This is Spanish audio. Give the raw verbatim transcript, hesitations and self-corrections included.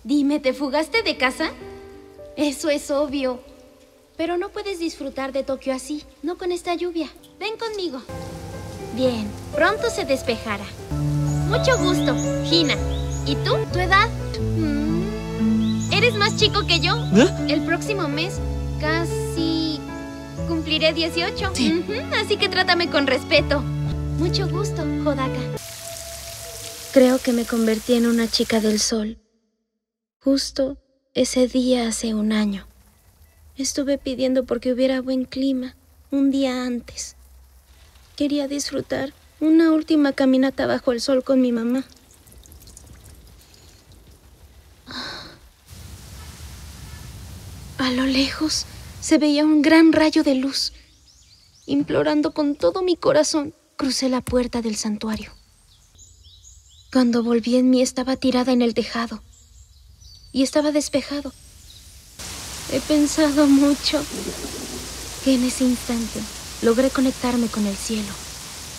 Dime, ¿te fugaste de casa? Eso es obvio. Pero no puedes disfrutar de Tokio así, no con esta lluvia. Ven conmigo. Bien, pronto se despejará. Mucho gusto, Hina. ¿Y tú? ¿Tu edad? Mm, ¿Eres más chico que yo? ¿Eh? El próximo mes casi cumpliré dieciocho. Sí. Uh-huh, así que trátame con respeto. Mucho gusto, Hodaka. Creo que me convertí en una chica del sol. Justo ese día hace un año. Estuve pidiendo porque hubiera buen clima un día antes. Quería disfrutar una última caminata bajo el sol con mi mamá. A lo lejos se veía un gran rayo de luz. Implorando con todo mi corazón, crucé la puerta del santuario. Cuando volví en mí estaba tirada en el tejado y estaba despejado. He pensado mucho que en ese instante logré conectarme con el cielo.